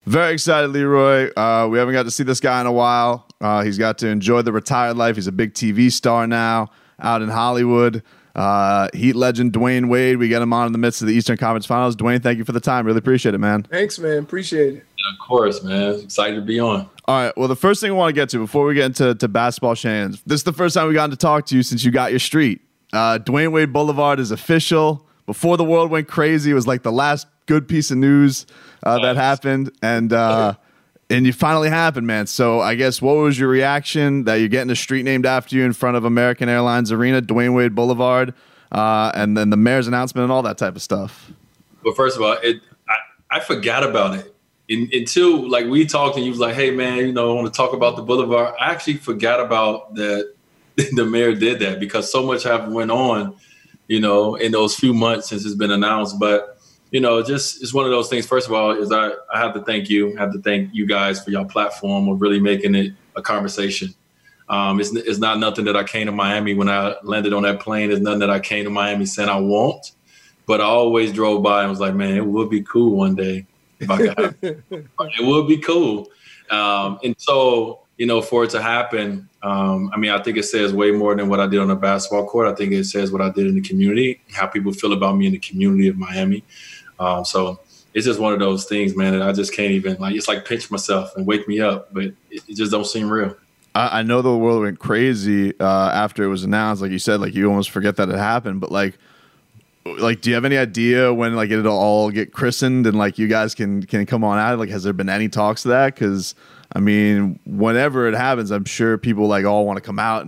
Very excited, Leroy. We haven't got to see this guy in a while. He's got to enjoy the retired life. He's a big TV star now out in Hollywood. Heat legend Dwayne Wade. We get him on in the midst of the Eastern Conference Finals. Dwayne, thank you for the time. Really appreciate it, man. Thanks, man. Appreciate it. Yeah, of course, man. Excited to be on. All right. Well, the first thing I want to get to before we get into basketball shenanigans, this is the first time we gotten to talk to you since you got your street. Dwayne Wade Boulevard is official. Before the world went crazy, it was like the last good piece of news that happened, and you finally happened, man. So I guess what was your reaction that you're getting a street named after you in front of American Airlines Arena, Dwayne Wade Boulevard, and then the mayor's announcement and all that type of stuff? Well, first of all, I forgot about it until like we talked and you was like, "Hey, man, I want to talk about the Boulevard." I actually forgot about that. The mayor did that because so much have went on, in those few months since it's been announced. But just it's one of those things. First of all, is I have to thank you. I have to thank you guys for your platform of really making it a conversation. It's not nothing that I came to Miami when I landed on that plane. It's nothing that I came to Miami saying I won't. But I always drove by and was like, man, it would be cool one day if I could have it. It would be cool. And so, for it to happen, I think it says way more than what I did on the basketball court. I think it says what I did in the community, how people feel about me in the community of Miami. So it's just one of those things, man, that I just can't even it's like pinch myself and wake me up, but it just don't seem real. I know the world went crazy after it was announced. Like you said, like you almost forget that it happened, but like, do you have any idea when like it'll all get christened and like you guys can come on out? Like, has there been any talks to that? Because whenever it happens, I'm sure people like all want to come out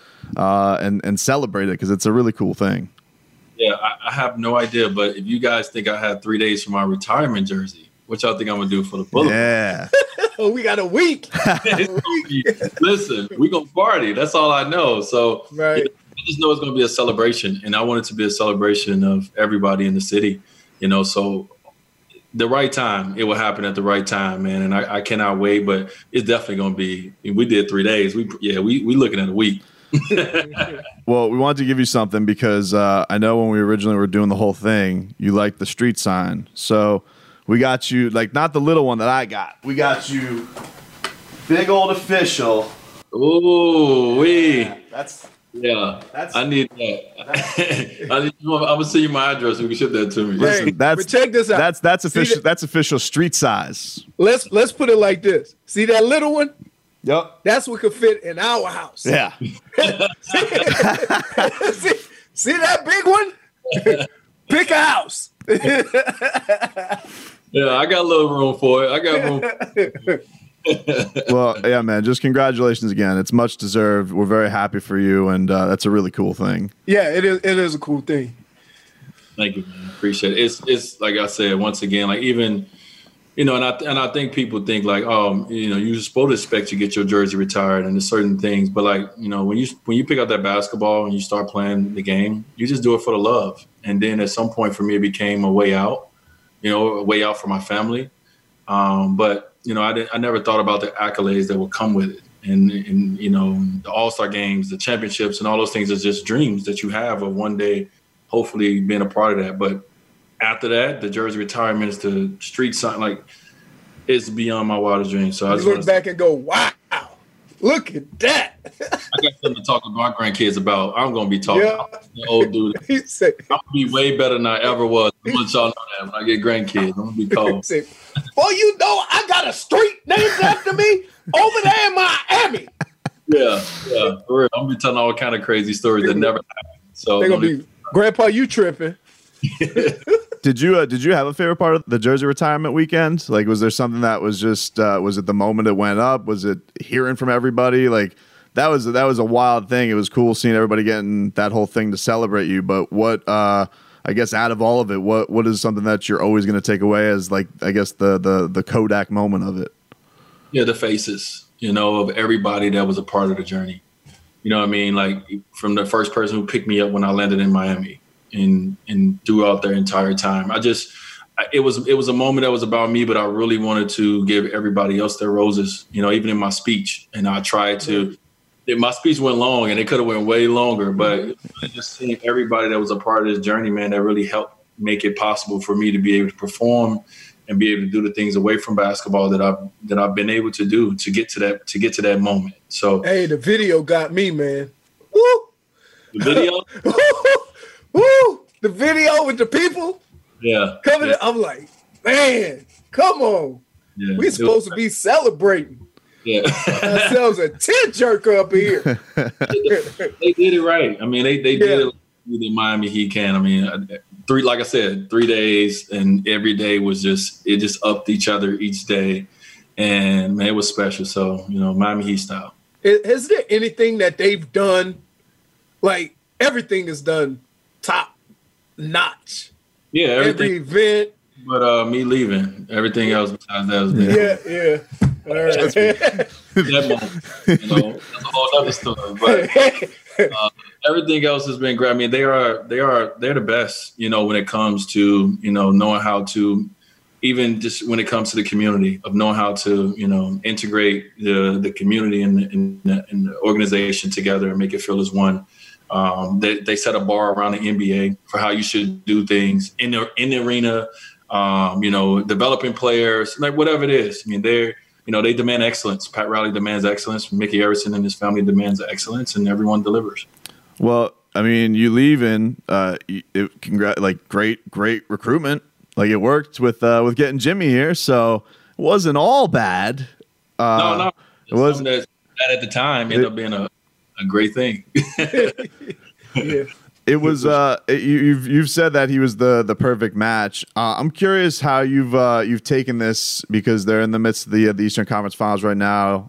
and celebrate it because it's a really cool thing. Yeah, I have no idea, but if you guys think I had 3 days for my retirement jersey, what y'all think I'm gonna do for the Boulevard? Yeah, we got a week. Listen, we gonna party. That's all I know. So right. I just know it's gonna be a celebration, and I want it to be a celebration of everybody in the city. So the right time, it will happen at the right time, man. And I cannot wait, but it's definitely gonna be. We did 3 days. We looking at a week. Well, we wanted to give you something because I know when we originally were doing the whole thing, you liked the street sign. So we got you, like, not the little one that I got. We got you big old official. Ooh, Yeah, I need that. I'm gonna send you my address. You can ship that to me. Listen, but check this out. That's official. That's official street size. Let's put it like this. See that little one? Yep. That's what could fit in our house. Yeah. see that big one? Pick a house. Yeah, I got a little room for it. I got room. Well, yeah, man, just congratulations again. It's much deserved. We're very happy for you, and that's a really cool thing. Yeah, it is a cool thing. Thank you, man. Appreciate it. It's like I said, once again, like even, and I think people think like, oh, you're supposed to expect you get your jersey retired and there's certain things, but like, when you pick up that basketball and you start playing the game, you just do it for the love. And then at some point for me, it became a way out, a way out for my family. But I never thought about the accolades that would come with it. And the All-Star games, the championships, and all those things are just dreams that you have of one day, hopefully being a part of that. But after that, the jersey retirement is the street sign. Like, it's beyond my wildest dreams. So I just look back and go, wow, look at that. I got something to talk to my grandkids about. I'm going to be talking. Yeah. I'm an old dude. I'm going to be way better than I ever was. I want y'all know that when I get grandkids. I'm going to be cold. Boy, I got a street named after me over there in Miami. Yeah, for real. I'm going to be telling all kind of crazy stories that never happened. So they're going to be, Grandpa, you tripping. Did you have a favorite part of the jersey retirement weekend? Like, was there something that was just was it the moment it went up? Was it hearing from everybody? Like, that was a wild thing. It was cool seeing everybody getting that whole thing to celebrate you. But what I guess out of all of it, what is something that you're always going to take away as, like, I guess the Kodak moment of it? Yeah, the faces, of everybody that was a part of the journey. You know what I mean? Like, from the first person who picked me up when I landed in Miami and throughout their entire time. It was a moment that was about me, but I really wanted to give everybody else their roses, even in my speech. And I tried to, my speech went long and it could have went way longer, but just seeing everybody that was a part of this journey, man, that really helped make it possible for me to be able to perform and be able to do the things away from basketball that I've been able to do to get to that moment. So hey, the video got me, man. Woo! The video? Woo! The video with the people coming in. I'm like, man, come on. Yeah, we supposed to be celebrating. Yeah. Ourselves a tent jerker up here. They did it right. I mean, they did it like the Miami Heat can. I mean, 3 days, and every day it just upped each other each day. And man, it was special. So, Miami Heat style. Is there anything that they've done? Like, everything is done top notch. Yeah, every event. But me leaving, everything else besides that was there. Yeah. All right. That moment, that's a whole other story. But everything else has been great. I mean, they're the best. When it comes to knowing how to, even just when it comes to the community, of knowing how to integrate the community and the organization together and make it feel as one. They set a bar around the NBA for how you should do things in the arena. Developing players, like whatever it is. I mean, they demand excellence. Pat Riley demands excellence. Mickey Arison and his family demands excellence, and everyone delivers. Well, I mean, you leave in great recruitment. Like, it worked with getting Jimmy here, so it wasn't all bad. No, it was that at the time ended up being a great thing. Yeah. It was you've said that he was the perfect match. I'm curious how you've taken this, because they're in the midst of the Eastern Conference Finals right now.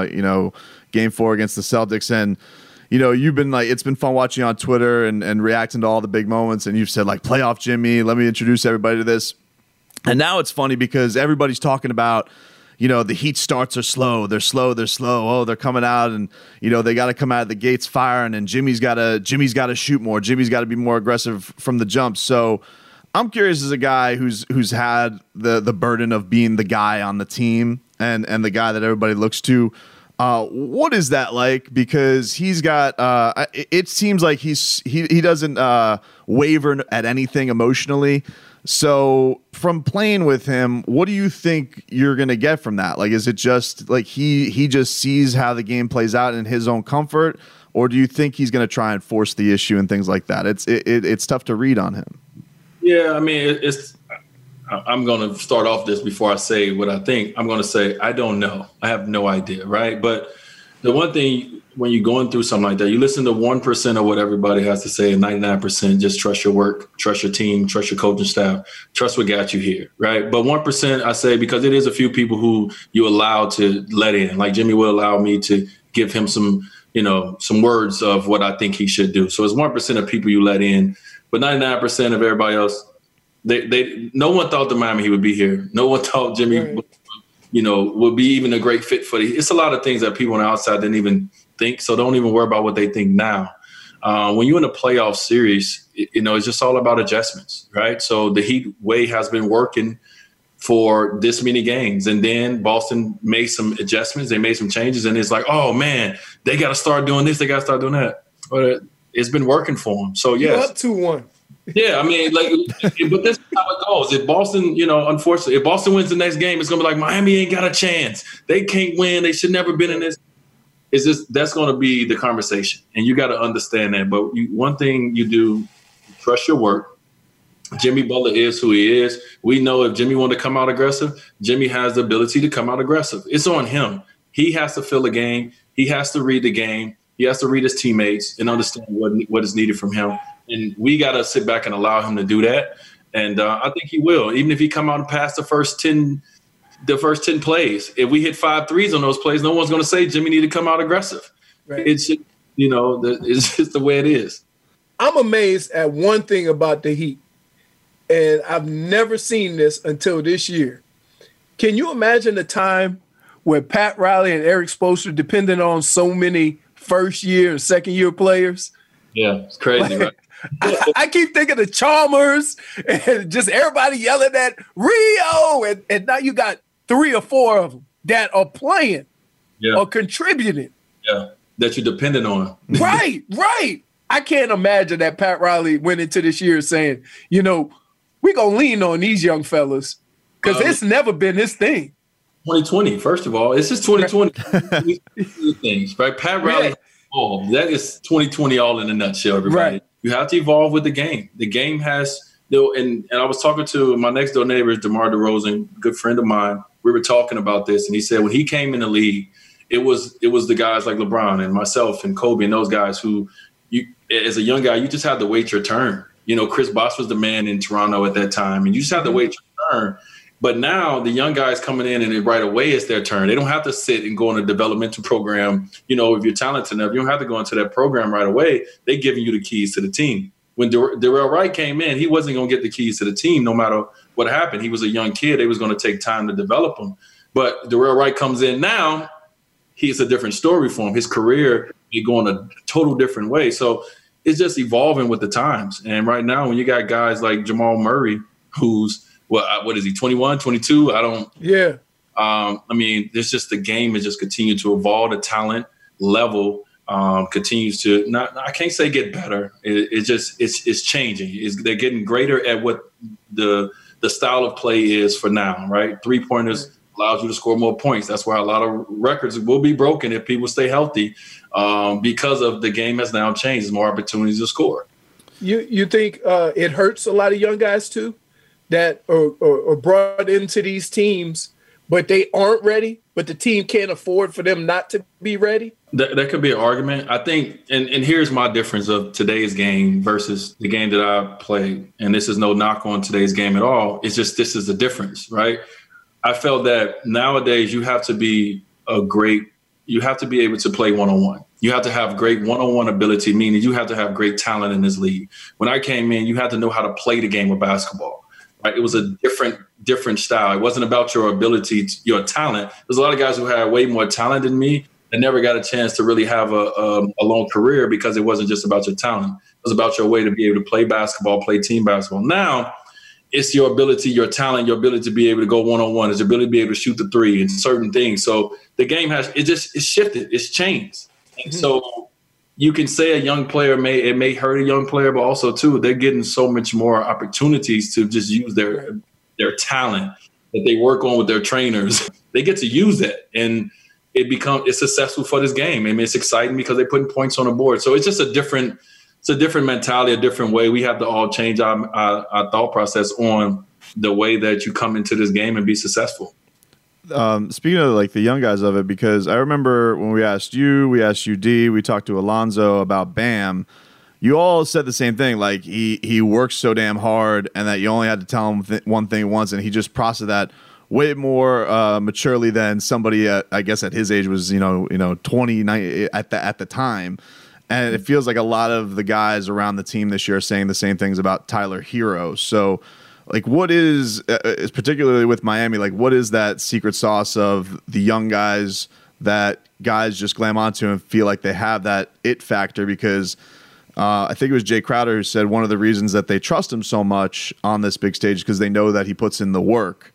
Game 4 against the Celtics, and you've been like, it's been fun watching you on Twitter and reacting to all the big moments. And you've said, like, playoff Jimmy, let me introduce everybody to this. And now it's funny because everybody's talking about, the Heat starts are slow. They're slow. Oh, they're coming out, and they got to come out of the gates firing. And Jimmy's got to shoot more. Jimmy's got to be more aggressive from the jump. So I'm curious, as a guy who's had the burden of being the guy on the team and the guy that everybody looks to. What is that like? Because he's got. It seems like he doesn't waver at anything emotionally. So from playing with him, what do you think you're going to get from that? Like, is it just like he just sees how the game plays out in his own comfort, or do you think he's going to try and force the issue and things like that? It's tough to read on him. Yeah, I mean, I'm going to start off this before I say what I think. I'm going to say I don't know. I have no idea, right? But the one thing, when you're going through something like that, you listen to 1% of what everybody has to say, and 99% just trust your work, trust your team, trust your coaching staff, trust what got you here, right? But 1%, I say, because it is a few people who you allow to let in. Like, Jimmy will allow me to give him some words of what I think he should do. So it's 1% of people you let in, but 99% of everybody else, no one thought the Miami Heat would be here. No one thought Jimmy would be even a great fit for it's a lot of things that people on the outside didn't even think. So don't even worry about what they think now. When you're in a playoff series, it's just all about adjustments, right? So the Heat way has been working for this many games. And then Boston made some adjustments. They made some changes. And it's like, oh, man, they got to start doing this. They got to start doing that. But it's been working for them. So, yes. You're up 2-1. Yeah, I mean, but this is how it goes. If Boston, unfortunately, if Boston wins the next game, it's going to be like, Miami ain't got a chance. They can't win. They should never been in this. It's just, that's going to be the conversation. And you got to understand that. But one thing you do, trust your work. Jimmy Butler is who he is. We know if Jimmy wanted to come out aggressive, Jimmy has the ability to come out aggressive. It's on him. He has to feel the game. He has to read the game. He has to read his teammates and understand what is needed from him. And we got to sit back and allow him to do that. And I think he will. Even if he come out and pass the first 10 plays, if we hit 5 threes on those plays, no one's going to say Jimmy need to come out aggressive. Right. It's just, it's just the way it is. I'm amazed at one thing about the Heat, and I've never seen this until this year. Can you imagine a time where Pat Riley and Eric Spoelstra depended on so many first-year and second-year players? Yeah, it's crazy, right? I keep thinking of Chalmers and just everybody yelling at Rio, and now you got 3 or 4 of them that are playing or contributing. Yeah, that you're dependent on. Right. I can't imagine that Pat Riley went into this year saying, we're going to lean on these young fellas Because it's never been his thing. 2020, first of all. It's just 2020 things, right? Pat Riley, that is 2020 all in a nutshell, everybody. Right. You have to evolve with the game. The game has, and I was talking to my next door neighbor, DeMar DeRozan, good friend of mine. We were talking about this, and he said when he came in the league, it was the guys like LeBron and myself and Kobe and those guys who, you as a young guy, you just had to wait your turn. Chris Bosh was the man in Toronto at that time, and you just had to wait your turn. But now the young guys coming in and right away it's their turn. They don't have to sit and go in a developmental program. If you're talented enough, you don't have to go into that program right away. They're giving you the keys to the team. When Darrell Wright came in, he wasn't going to get the keys to the team no matter what happened. He was a young kid. They was going to take time to develop him. But Darrell Wright comes in now, he's a different story for him. His career is going a total different way. So it's just evolving with the times. And right now, when you got guys like Jamal Murray, who's, what is he, 21, 22? Yeah. There's just the game has just continued to evolve. The talent level continues to I can't say get better. It's changing. They're getting greater at what the style of play is for now, right? 3-pointers allows you to score more points. That's why a lot of records will be broken if people stay healthy because of the game has now changed. There's more opportunities to score. You think it hurts a lot of young guys too that are brought into these teams, but they aren't ready, but the team can't afford for them not to be ready? That could be an argument. I think, and here's my difference of today's game versus the game that I played. And this is no knock on today's game at all. It's just this is the difference, right? I felt that nowadays you have to be you have to be able to play one-on-one. You have to have great one-on-one ability, meaning you have to have great talent in this league. When I came in, you had to know how to play the game of basketball. Right? It was a different style. It wasn't about your ability, your talent. There's a lot of guys who had way more talent than me and never got a chance to really have a long career because it wasn't just about your talent. It was about your way to be able to play basketball, play team basketball. Now, it's your ability, your talent, your ability to be able to go one-on-one, it's your ability to be able to shoot the three and certain things. So the game it's shifted, it's changed. And so you can say a young player may hurt a young player, but also too, they're getting so much more opportunities to just use their talent that they work on with their trainers. They get to use that and it's successful for this game. It's exciting because they're putting points on the board. So it's just a different mentality, a different way. We have to all change our thought process on the way that you come into this game and be successful. Speaking of like the young guys of it, because I remember when we asked UD, we talked to Alonzo about Bam. You all said the same thing. Like he works so damn hard, and that you only had to tell him one thing once, and he just processed that way more maturely than somebody I guess at his age was 29 at the time. And it feels like a lot of the guys around the team this year are saying the same things about Tyler Herro. So, like, what is particularly with Miami, like, what is that secret sauce of the young guys that guys just glam onto and feel like they have that it factor? Because I think it was Jay Crowder who said one of the reasons that they trust him so much on this big stage because they know that he puts in the work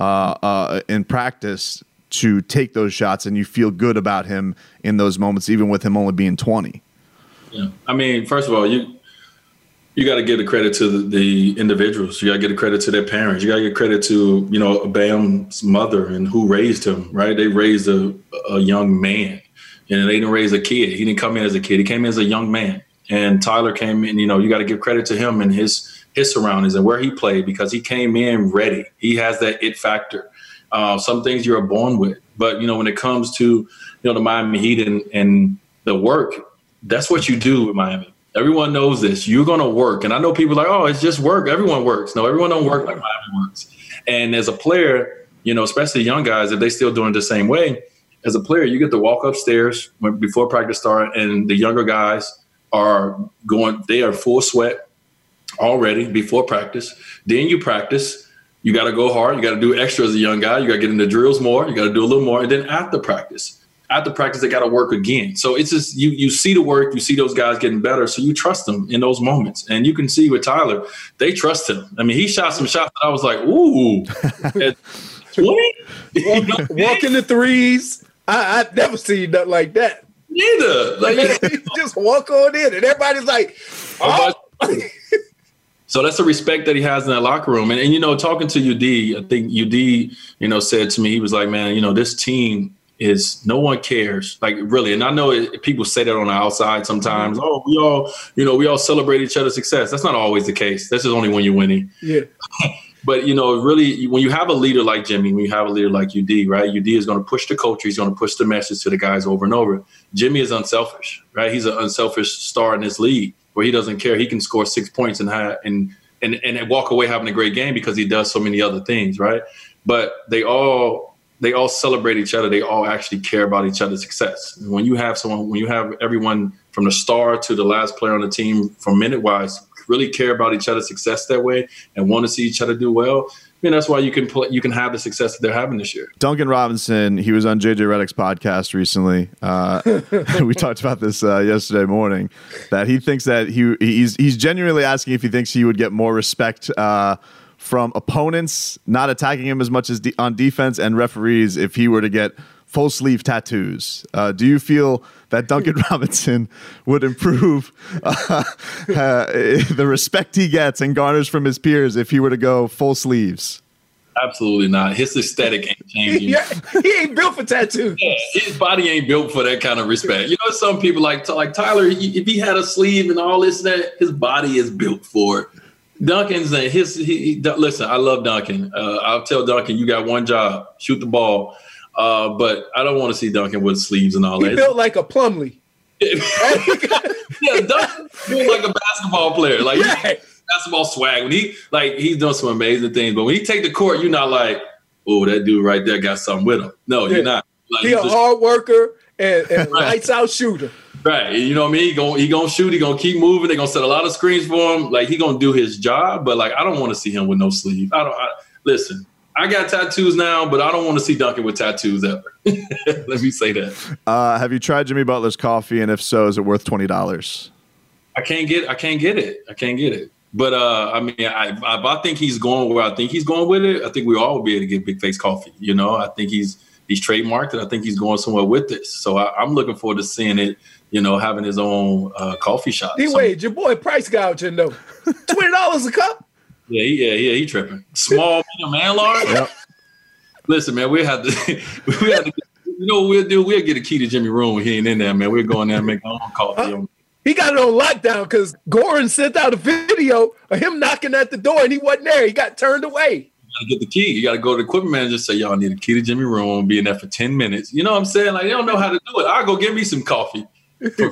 in practice to take those shots, and you feel good about him in those moments, even with him only being 20. Yeah, I mean, first of all, you got to give the credit to the individuals. You got to give the credit to their parents. You got to give credit to Bam's mother and who raised him. Right? They raised a young man, and they didn't raise a kid. He didn't come in as a kid. He came in as a young man. And Tyler came in. You got to give credit to him and his surroundings and where he played because he came in ready. He has that it factor. Some things you're born with, but when it comes to the Miami Heat and the work. That's what you do with Miami. Everyone knows this. You're going to work. And I know people are like, oh, it's just work. Everyone works. No, everyone don't work like Miami works. And as a player, especially young guys, if they still doing it the same way, as a player, you get to walk upstairs before practice start, and the younger guys they are full sweat already before practice. Then you practice. You got to go hard. You got to do extra as a young guy. You got to get into drills more. You got to do a little more. And then after practice, they got to work again. So it's just you see the work, you see those guys getting better, so you trust them in those moments. And you can see with Tyler, they trust him. I mean, he shot some shots that I was like, ooh, at 20? Walking the threes. I never seen nothing like that. Neither. Like just walk on in, and everybody's like, oh. So that's the respect that he has in that locker room. And you know, talking to UD, I think UD, you know, said to me, he was like, man, you know, this team is no one cares, like really. And I know people say that on the outside sometimes. Oh, we all celebrate each other's success. That's not always the case. That's just only when you're winning. Yeah. But, you know, really, when you have a leader like Jimmy, when you have a leader like UD, right, UD is going to push the culture. He's going to push the message to the guys over and over. Jimmy is unselfish, right? He's an unselfish star in this league where he doesn't care. He can score 6 points and walk away having a great game because he does so many other things, right? But they all celebrate each other. They all actually care about each other's success. And when you have everyone from the star to the last player on the team from minute-wise really care about each other's success that way and want to see each other do well, I mean, that's why you can have the success that they're having this year. Duncan Robinson, he was on JJ Redick's podcast recently. We talked about this yesterday morning, that he thinks that he's genuinely asking if he thinks he would get more respect from opponents not attacking him as much as on defense and referees if he were to get full sleeve tattoos. Do you feel that Duncan Robinson would improve the respect he gets and garners from his peers if he were to go full sleeves? Absolutely not. His aesthetic ain't changing. He ain't built for tattoos. Yeah, his body ain't built for that kind of respect. You know, some people like Tyler, if he had a sleeve and all this, that his body is built for it. Duncan's listen, I love Duncan. I'll tell Duncan, you got one job, shoot the ball. But I don't want to see Duncan with sleeves and all that. He built like a Plumlee. Yeah, Duncan built like a basketball player. Like basketball swag. When he's done some amazing things. But when he take the court, you're not like, oh, that dude right there got something with him. No, you're not. Like, he's a hard worker and lights out shooter. Right. You know what I mean? He gonna shoot, he gonna keep moving, they're gonna set a lot of screens for him. Like, he gonna do his job, but like, I don't want to see him with no sleeve. Listen, I got tattoos now, but I don't want to see Duncan with tattoos ever. Let me say that. Have you tried Jimmy Butler's coffee? And if so, is it worth $20? I can't get it. But I mean, I think he's going where I think he's going with it. I think we all will be able to get Big Face coffee. You know, I think he's trademarked it. I think he's going somewhere with this. So I'm looking forward to seeing it, you know, having his own coffee shop. D-Wade, your boy Price gouging though. $20 a cup? Yeah, he tripping. Small, medium, and large. Yep. Listen, man, we had to, you know what we'll do? We'll get a key to Jimmy room when he ain't in there, man. We're going there and make our own coffee. He got it on lockdown because Goran sent out a video of him knocking at the door and he wasn't there. He got turned away. You got to get the key. You got to go to the equipment manager and say, y'all need a key to Jimmy room, be in there for 10 minutes. You know what I'm saying? Like, they don't know how to do it. I'll go get me some coffee for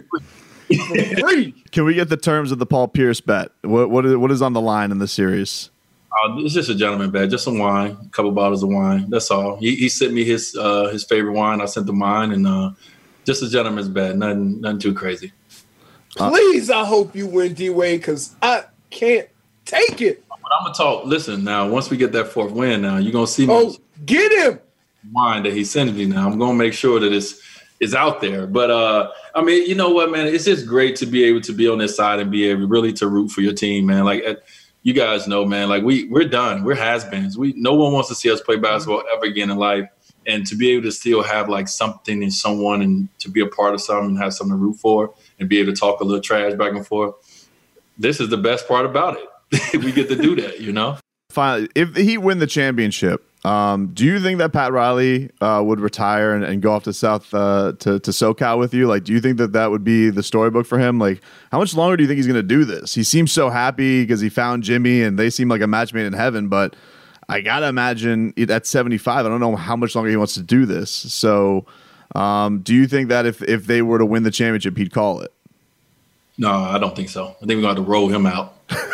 free. Can we get the terms of the Paul Pierce bet? What is on the line in the series? It's just a gentleman bet, just some wine, a couple bottles of wine. That's all. He sent me his favorite wine. I sent him mine, and just a gentleman's bet. Nothing too crazy. Please, I hope you win, D-Wade, because I can't take it. But I'm gonna talk. Listen, now once we get that fourth win, now you're gonna see me. Oh, get him! Wine that he sent me. Now I'm gonna make sure that it's out there. But I mean, you know what, man? It's just great to be able to be on this side and be able really to root for your team, man. Like you guys know, man. Like we're done. We're has-beens. No one wants to see us play basketball ever again in life. And to be able to still have like something and someone and to be a part of something and have something to root for and be able to talk a little trash back and forth, this is the best part about it. We get to do that, you know? Finally, if he win the championship, do you think that Pat Riley would retire and go off to South to SoCal with you? Like, do you think that would be the storybook for him? Like, how much longer do you think he's going to do this? He seems so happy because he found Jimmy and they seem like a match made in heaven, but I got to imagine at 75, I don't know how much longer he wants to do this. So do you think that if they were to win the championship, he'd call it? No, I don't think so. I think we're going to have to roll him out.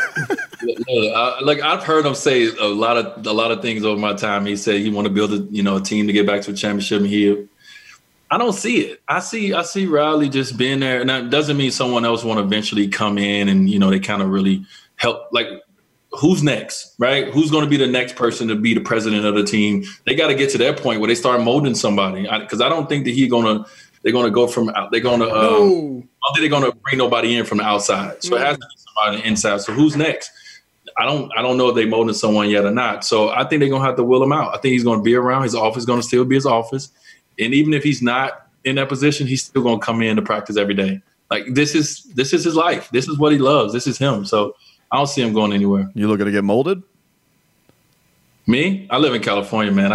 Like I've heard him say a lot of things over my time. He said he want to build a team to get back to a championship. And I don't see it. I see Riley just being there, and that doesn't mean someone else want to eventually come in and they kind of really help. Like, who's next, right? Who's going to be the next person to be the president of the team? They got to get to that point where they start molding somebody. Because I don't think that they're going to go from out. They're going to. I don't think they're going to bring nobody in from the outside. So it has to be somebody on the inside. So who's next? I don't know if they molded someone yet or not. So I think they're going to have to will him out. I think he's going to be around. His office is going to still be his office. And even if he's not in that position, he's still going to come in to practice every day. Like, this is his life. This is what he loves. This is him. So I don't see him going anywhere. You looking to get molded? Me? I live in California, man.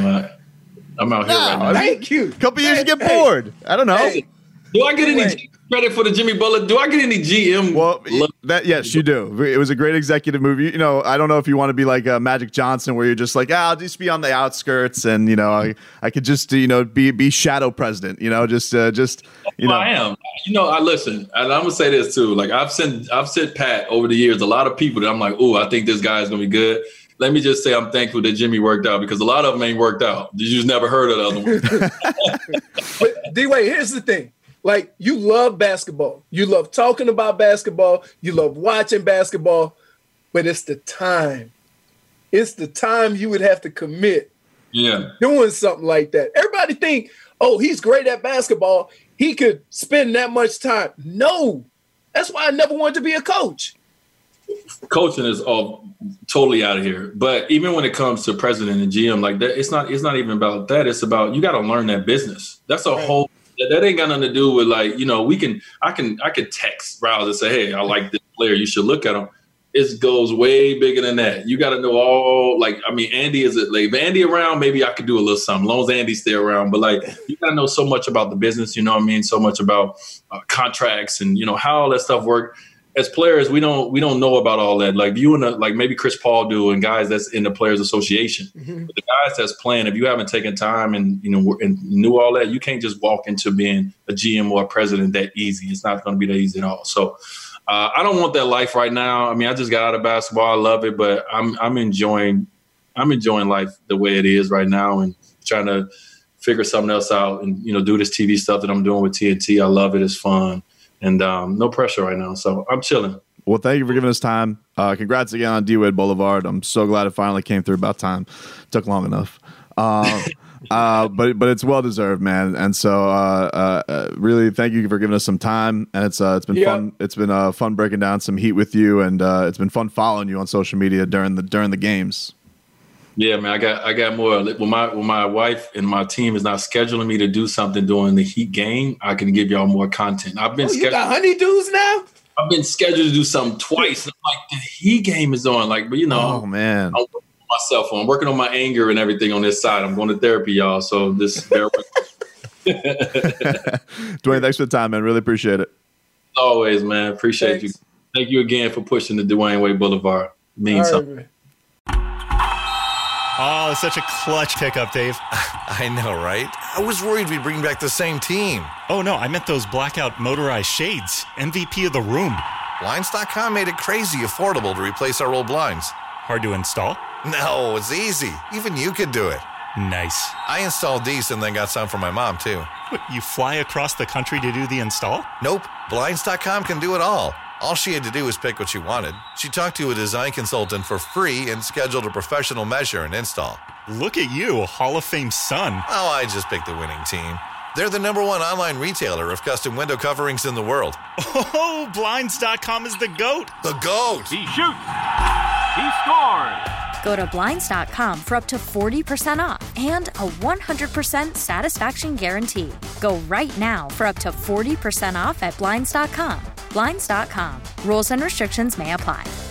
I'm out here right now. Thank you. A couple years you get bored. I don't know. Hey. Do I get any credit for the Jimmy Butler? Do I get any GM? Well, yes, you do. It was a great executive move. You know, I don't know if you want to be like Magic Johnson, where you're just like, I'll just be on the outskirts, and you know, I could just be shadow president. You know, just you know. I am. You know, I listen, and I'm gonna say this too. Like I've sent Pat over the years a lot of people that I'm like, oh, I think this guy is gonna be good. Let me just say I'm thankful that Jimmy worked out, because a lot of them ain't worked out. You just never heard of the other ones. But D-Wade, here's the thing. Like, you love basketball. You love talking about basketball. You love watching basketball. But it's the time. It's the time you would have to commit doing something like that. Everybody think, oh, he's great at basketball. He could spend that much time. No. That's why I never wanted to be a coach. Coaching is all totally out of here. But even when it comes to president and GM, like that, it's not even about that. It's about, you got to learn that business. That's a whole, that ain't got nothing to do with like, you know, I could text Rouse and say, hey, I like this player. You should look at him. It goes way bigger than that. You got to know all, like, I mean, Andy is it like, if Andy around, maybe I could do a little something, as long as Andy's still around. But like, you got to know so much about the business, you know what I mean? So much about contracts and, you know, how all that stuff work. As players, we don't know about all that. Like you and like maybe Chris Paul do, and guys that's in the Players Association. Mm-hmm. But the guys that's playing, if you haven't taken time and you know and knew all that, you can't just walk into being a GM or a president that easy. It's not going to be that easy at all. So I don't want that life right now. I mean, I just got out of basketball. I love it, but I'm enjoying life the way it is right now, and trying to figure something else out, and you know, do this TV stuff that I'm doing with TNT. I love it. It's fun. And no pressure right now. So I'm chilling. Well, thank you for giving us time. Congrats again on D-Wade Boulevard. I'm so glad it finally came through. About time. Took long enough. But it's well-deserved, man. And so really thank you for giving us some time. And it's been fun. It's been fun breaking down some heat with you. And it's been fun following you on social media during the games. Yeah, man, I got more. When my wife and my team is not scheduling me to do something during the Heat game, I can give y'all more content. I've been you got honeydews now? I've been scheduled to do something twice. I'm like, the Heat game is on. Like, but you know, oh man, I'm working on myself. I'm working on my anger and everything on this side. I'm going to therapy, y'all. So this bear with me. Dwayne, thanks for the time, man. Really appreciate it. Always, man. Appreciate you. Thank you again for pushing the Dwayne Wade Boulevard. It means something. Man. Oh, such a clutch pickup, Dave. I know, right? I was worried we'd bring back the same team. Oh, no, I meant those blackout motorized shades. MVP of the room. Blinds.com made it crazy affordable to replace our old blinds. Hard to install? No, it's easy. Even you could do it. Nice. I installed these and then got some for my mom, too. What, you fly across the country to do the install? Nope. Blinds.com can do it all. All she had to do was pick what she wanted. She talked to a design consultant for free and scheduled a professional measure and install. Look at you, Hall of Fame son. Oh, I just picked the winning team. They're the #1 online retailer of custom window coverings in the world. Oh, Blinds.com is the GOAT. The GOAT. He shoots. He scores. Go to Blinds.com for up to 40% off and a 100% satisfaction guarantee. Go right now for up to 40% off at Blinds.com. Blinds.com. Rules and restrictions may apply.